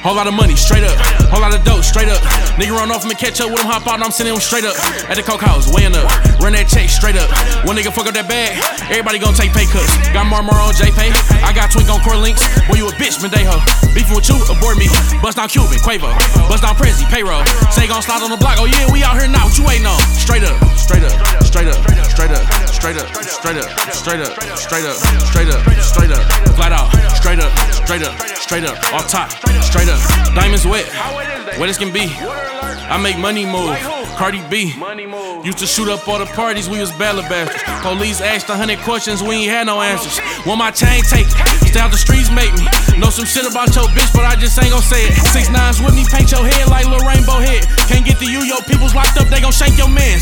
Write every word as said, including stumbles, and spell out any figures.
Whole lot of money, straight up. Whole lot of dope, straight up. Nigga run off me, catch up with him, hop out, and I'm sending him straight up. At the coke house, weighing up. Run that check, straight up. One nigga fuck up that bag, everybody gon' take pay cuts. Got more more on J-Pay. I got Twink on Core Links. Boy, you a bitch, Mendejo. Beefing with you, abort me. Bust down Cuban, Quavo. Bust down Prezi, payroll. Say gon' slide on the block. Oh yeah, we out here now. What you waiting on? Straight up, straight up, straight up, straight up, straight up, straight up, straight up, straight up, straight up, straight up, flat out, straight up, straight up, straight up, off top, straight up. Diamonds wet, wet as can be. I make money move. Cardi B used to shoot up all the parties, we was battle bastards. Police asked a hundred questions, we ain't had no answers. Want my chain take it, stay out the streets make me. Know some shit about your bitch, but I just ain't gon' say it. Six nines with me, paint your head like Lil Rainbow Head. Can't get to you, your people's locked up, they gon' shank your mans.